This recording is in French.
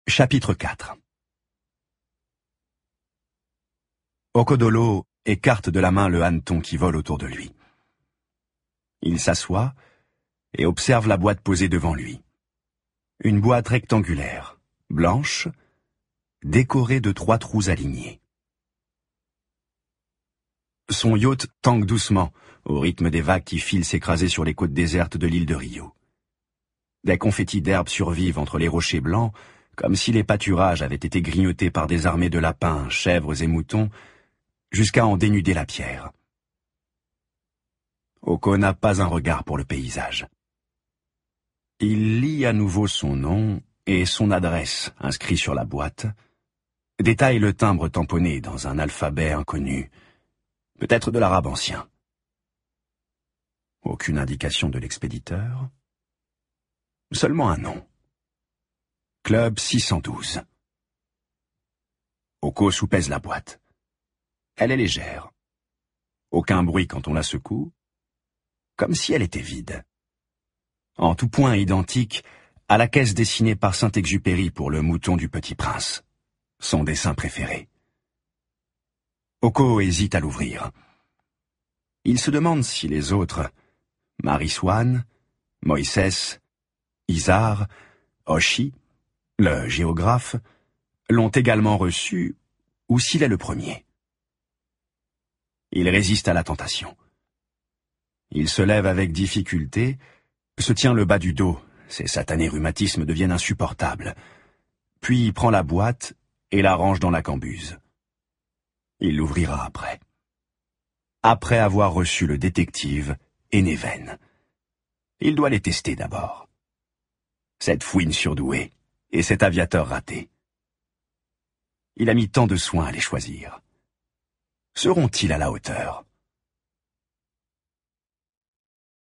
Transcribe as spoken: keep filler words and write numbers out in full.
Chapitre quatre. Okodolo écarte de la main le hanneton qui vole autour de lui. Il s'assoit et observe la boîte posée devant lui. Une boîte rectangulaire, blanche, décorée de trois trous alignés. Son yacht tangue doucement, au rythme des vagues qui filent s'écraser sur les côtes désertes de l'île de Rio. Des confettis d'herbe survivent entre les rochers blancs, comme si les pâturages avaient été grignotés par des armées de lapins, chèvres et moutons, jusqu'à en dénuder la pierre. Oko n'a pas un regard pour le paysage. Il lit à nouveau son nom et son adresse inscrits sur la boîte, détaille le timbre tamponné dans un alphabet inconnu, peut-être de l'arabe ancien. Aucune indication de l'expéditeur, seulement un nom. Club six cent douze. Oko soupèse la boîte. Elle est légère. Aucun bruit quand on la secoue, comme si elle était vide. En tout point identique à la caisse dessinée par Saint-Exupéry pour le mouton du Petit Prince, son dessin préféré. Oko hésite à l'ouvrir. Il se demande si les autres, Marie-Swann, Moïsès, Isar, Oshi, le géographe, l'ont également reçu, ou s'il est le premier. Il résiste à la tentation. Il se lève avec difficulté, se tient le bas du dos, ses satanés rhumatismes deviennent insupportables, puis il prend la boîte et la range dans la cambuse. Il l'ouvrira après. Après avoir reçu le détective et Neven. Il doit les tester d'abord. Cette fouine surdouée et cet aviateur raté. Il a mis tant de soin à les choisir. Seront-ils à la hauteur ?